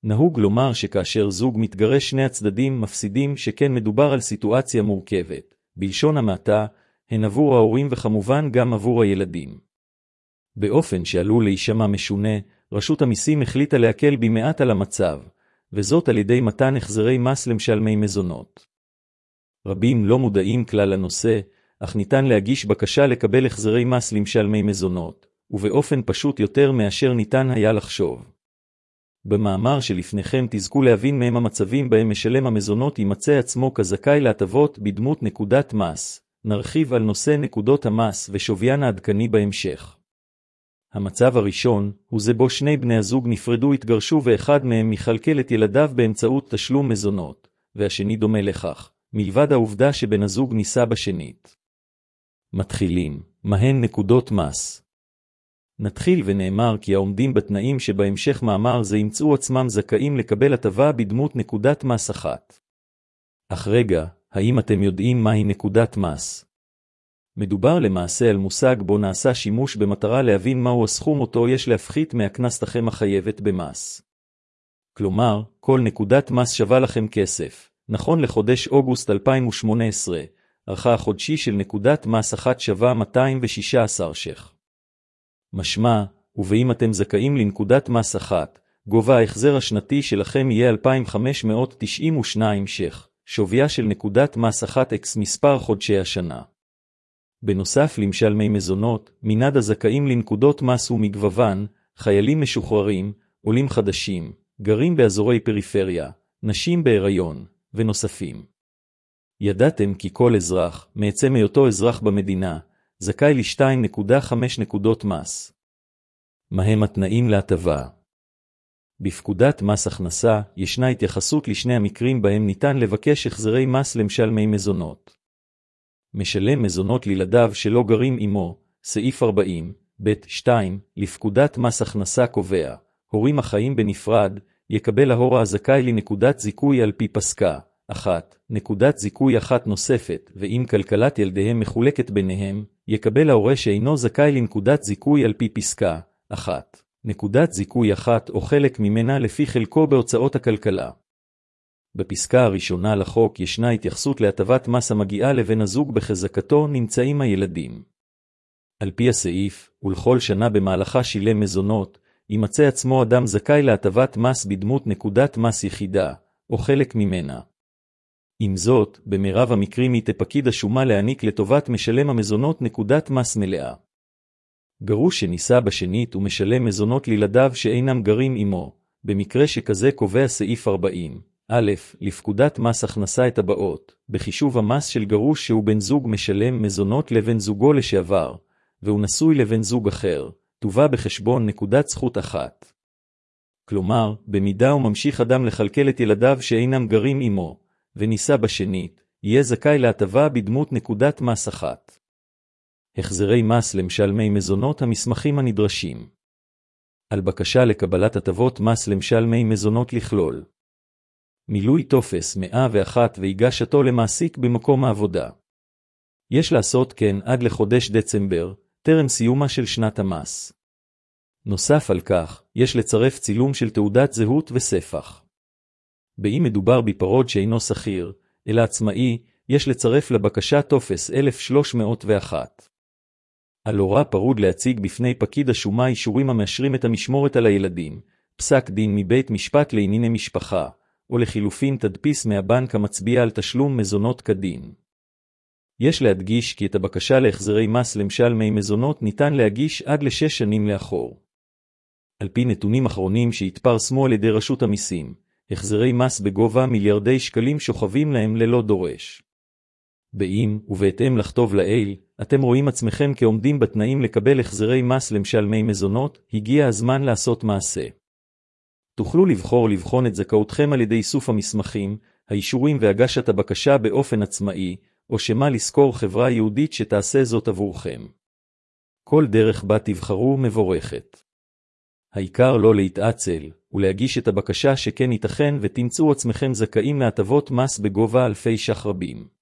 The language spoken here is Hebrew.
נהוג לומר שכאשר זוג מתגרש שני הצדדים מפסידים, שכן מדובר על סיטואציה מורכבת, בלשון המעטה, הן עבור ההורים וכמובן גם עבור הילדים. באופן שעלול להישמע משונה, רשות המיסים החליטה להקל במעט על המצב, וזאת על ידי מתן החזרי מס למשלמי מזונות. רבים לא מודעים כלל לנושא, אך ניתן להגיש בקשה לקבל החזרי מס למשלמי מזונות, ובאופן פשוט יותר מאשר ניתן היה לחשוב. במאמר שלפניכם תזכו להבין מהם המצבים בהם משלם המזונות יימצא עצמו כזכאי להטבות בדמות נקודת מס. נרחיב על נושא נקודות המס ושוויין העדכני בהמשך. המצב הראשון הוא זה בו שני בני הזוג נפרדו, התגרשו ואחד מהם מכלכל את ילדיו באמצעות תשלום מזונות, והשני דומה לכך, מלבד העובדה שבן הזוג נישא בשנית. מתחילים, מהן נקודות מס? נתחיל ונאמר כי העומדים בתנאים שבהמשך מאמר זה ימצאו עצמם זכאים לקבל הטבה בדמות נקודת מס אחת. אך רגע, האם אתם יודעים מהי נקודת מס? מדובר למעשה על מושג בו נעשה שימוש במטרה להבין מהו הסכום אותו יש להפחית מהכנסתכם החייבת במס. כלומר, כל נקודת מס שווה לכם כסף. נכון לחודש אוגוסט 2018, ערכה החודשי של נקודת מס אחת שווה 216 ש"ח. משמע, ואם אתם זכאים לנקודת מס אחת, גובה ההחזר השנתי שלכם יהיה 2,592 ש"ח, שוויה של נקודת מס אחת אקס מספר חודשי השנה. בנוסף למשלמי מזונות, מנעד הזכאים לנקודות מס הוא מגוון, חיילים משוחררים, עולים חדשים, גרים באזורי פריפריה, נשים בהיריון, ונוספים. ידעתם כי כל אזרח, מעצם היותו אזרח במדינה, זכאי ל-2.5 נקודות מס. מהם התנאים להטבה? בפקודת מס הכנסה ישנה התייחסות לשני המקרים בהם ניתן לבקש החזרי מס למשלמי מזונות. משלם מזונות לילדיו שלא גרים עמו, סעיף 40, ב' 2, לפקודת מס הכנסה קובע, הורים החיים בנפרד, יקבל ההורה הזכאי לנקודת זיכוי על פי פסקה, 1, נקודת זיכוי אחת נוספת, ואם כלכלת ילדיהם מחולקת ביניהם, יקבל ההורה שאינו זכאי לנקודת זיכוי על פי פסקה, 1, נקודת זיכוי אחת או חלק ממנה לפי חלקו בהוצאות הכלכלה. בפסקה הראשונה לחוק ישנה התייחסות להטבת מס המגיעה לבן הזוג בחזקתו נמצאים הילדים. על פי הסעיף, ולכל שנה במהלכה שילם מזונות, יימצא עצמו אדם זכאי להטבת מס בדמות נקודת מס יחידה, או חלק ממנה. עם זאת, במרב המקרים היא תפקיד השומה להעניק לטובת משלם המזונות נקודת מס מלאה. גרוש שנישא בשנית ומשלם מזונות לילדיו שאינם גרים עמו, במקרה שכזה קובע סעיף 40. א', לפקודת מס הכנסה את הבאות, בחישוב המס של גרוש שהוא בן זוג משלם מזונות לבן זוגו לשעבר, והוא נשוי לבן זוג אחר, תובא בחשבון נקודת זכות אחת. כלומר, במידה הוא ממשיך אדם לכלכל את ילדיו שאינם גרים עמו, ונישא בשנית, יהיה זכאי להטבה בדמות נקודת מס אחת. החזרי מס למשלמי מזונות המסמכים הנדרשים. על בקשה לקבלת הטבות מס למשלמי מזונות לכלול. מילוי טופס 101 והגשתו למעסיק במקום העבודה. יש לעשות כן עד לחודש דצמבר, טרם סיומה של שנת המס. נוסף על כך, יש לצרף צילום של תעודת זהות וספח. באם מדובר בפרוד שאינו שכיר, אלא עצמאי, יש לצרף לבקשה טופס 1301. על הוראה פרוד להציג בפני פקיד השומה אישורים המאשרים את המשמורת על הילדים, פסק דין מבית משפט לענייני משפחה, או לחילופין תדפיס מהבנק המצביע על תשלום מזונות כדין. יש להדגיש כי את הבקשה להחזרי מס למשלמי מזונות ניתן להגיש עד ל6 שנים לאחור. על פי נתונים אחרונים שהתפרסמו על ידי רשות המיסים, החזרי מס בגובה מיליארדי שקלים שוכבים להם ללא דורש. באם, ובהתאם לכתוב לעיל, אתם רואים עצמכם כעומדים בתנאים לקבל החזרי מס למשלמי מזונות, הגיע הזמן לעשות מעשה. תוכלו לבחון את זכאותכם על ידי איסוף המסמכים, האישורים והגשת הבקשה באופן עצמאי, או שמה לזכור חברה יהודית שתעשה זאת עבורכם. כל דרך בה תבחרו מבורכת. העיקר לא להתעצל, ולהגיש את הבקשה שכן ייתכן ותמצאו עצמכם זכאים להטבות מס בגובה אלפי ש"ח רבים.